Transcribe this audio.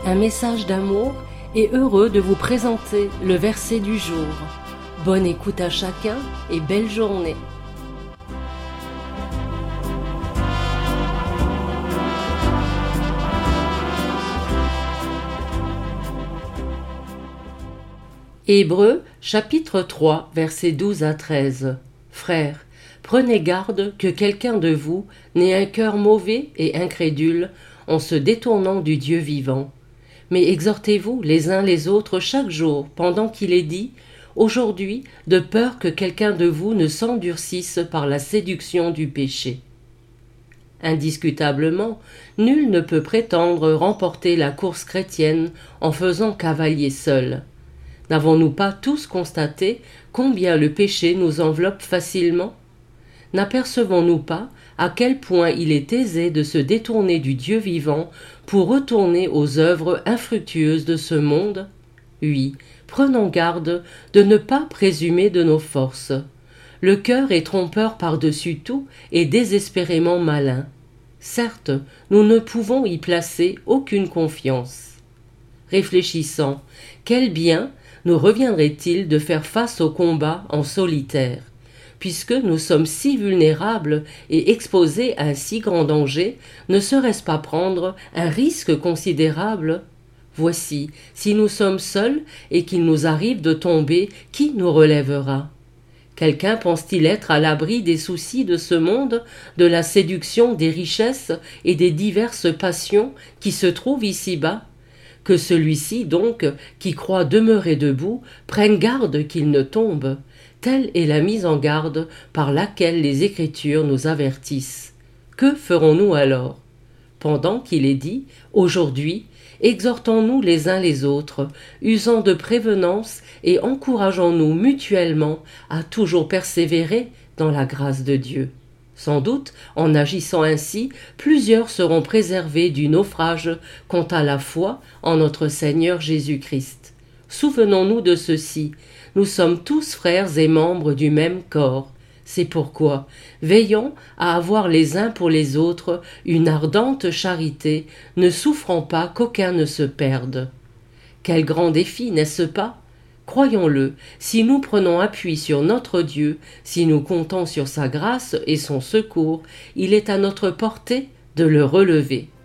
un message d'amour et heureux de vous présenter le verset du jour. Bonne écoute à chacun et belle journée. Hébreux, chapitre 3, versets 12 à 13. Frères, prenez garde que quelqu'un de vous n'ait un cœur mauvais et incrédule en se détournant du Dieu vivant. Mais exhortez-vous les uns les autres chaque jour pendant qu'il est dit « Aujourd'hui, de peur que quelqu'un de vous ne s'endurcisse par la séduction du péché. » Indiscutablement, nul ne peut prétendre remporter la course chrétienne en faisant cavalier seul. N'avons-nous pas tous constaté combien le péché nous enveloppe facilement? N'apercevons-nous pas à quel point il est aisé de se détourner du Dieu vivant pour retourner aux œuvres infructueuses de ce monde? Oui, prenons garde de ne pas présumer de nos forces. Le cœur est trompeur par-dessus tout et désespérément malin. Certes, nous ne pouvons y placer aucune confiance. Réfléchissant, quel bien nous reviendrait-il de faire face au combat en solitaire? Puisque nous sommes si vulnérables et exposés à un si grand danger, ne serait-ce pas prendre un risque considérable? Voici, si nous sommes seuls et qu'il nous arrive de tomber, qui nous relèvera? Quelqu'un pense-t-il être à l'abri des soucis de ce monde, de la séduction des richesses et des diverses passions qui se trouvent ici-bas? Que celui-ci donc, qui croit demeurer debout, prenne garde qu'il ne tombe. Telle est la mise en garde par laquelle les Écritures nous avertissent. Que ferons-nous alors? Pendant qu'il est dit « Aujourd'hui », exhortons-nous les uns les autres, usant de prévenance et encourageons-nous mutuellement à toujours persévérer dans la grâce de Dieu. Sans doute, en agissant ainsi, plusieurs seront préservés du naufrage quant à la foi en notre Seigneur Jésus-Christ. Souvenons-nous de ceci, nous sommes tous frères et membres du même corps. C'est pourquoi, veillons à avoir les uns pour les autres une ardente charité, ne souffrant pas qu'aucun ne se perde. Quel grand défi, n'est-ce pas? Croyons-le, si nous prenons appui sur notre Dieu, si nous comptons sur sa grâce et son secours, il est à notre portée de le relever.